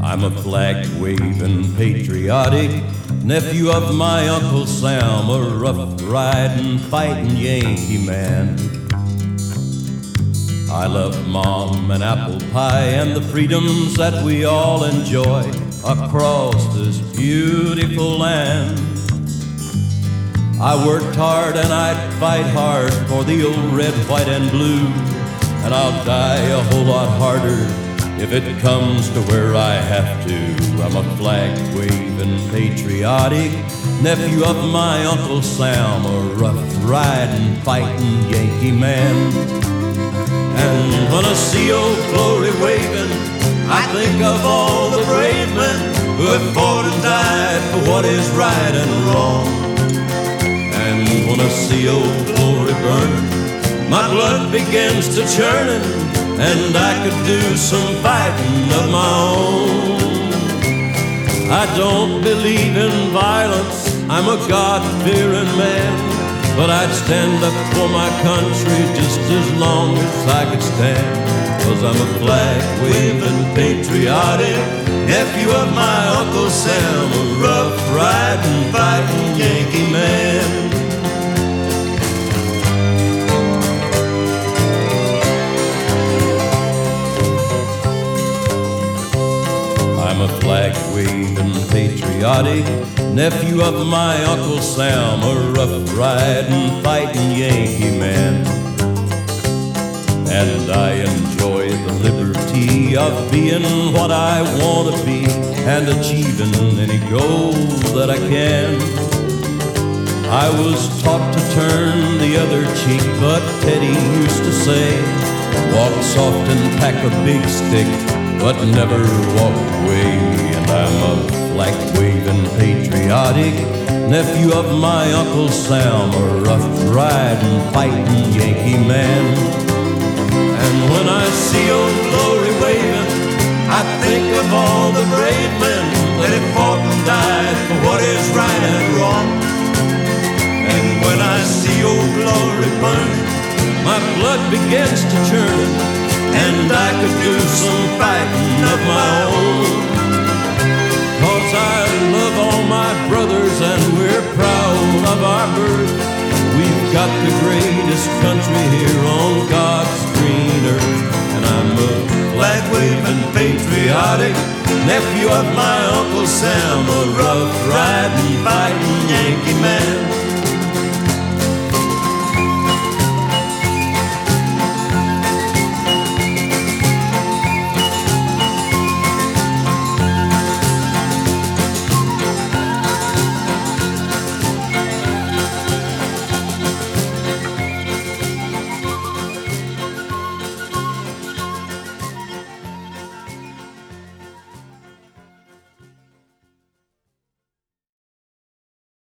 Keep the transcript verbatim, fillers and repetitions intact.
I'm a flag-waving, patriotic nephew of my Uncle Sam, a rough-riding, fighting Yankee man. I love Mom and apple pie and the freedoms that we all enjoy across this beautiful land. I worked hard and I'd fight hard for the old red, white, and blue, and I'll die a whole lot harder if it comes to where I have to. I'm a flag-waving, patriotic nephew of my Uncle Sam, a rough-riding, fighting Yankee man. And when I see old glory waving, I think of all the brave men who have fought and died for what is right and wrong. And when I see old glory burning, my blood begins to churning, and I could do some fighting of my own. I don't believe in violence, I'm a God-fearing man, but I'd stand up for my country just as long as I could stand. 'Cause I'm a flag-waving, patriotic nephew of my Uncle Sam, a rough-riding, fighting Yankee man. I'm a flag-waving, patriotic nephew of my Uncle Sam, a rough-riding, fighting Yankee man. And I enjoy the liberty of being what I want to be and achieving any goal that I can. I was taught to turn the other cheek, but Teddy used to say, walk soft and pack a big stick, but never walk away. And I'm a flag-waving, patriotic nephew of my Uncle Sam, a rough-riding, fighting Yankee man. And when I see old glory waving, I think of all the brave men that have fought and died for what is right and wrong. And when I see old glory burning, my blood begins to churn, and I could do some fighting of my own. 'Cause I love all my brothers and we're proud of our birth. We've got the greatest country here on God's green earth. And I'm a flag-waving, patriotic nephew of my Uncle Sam, a rough-riding, fighting Yankee man.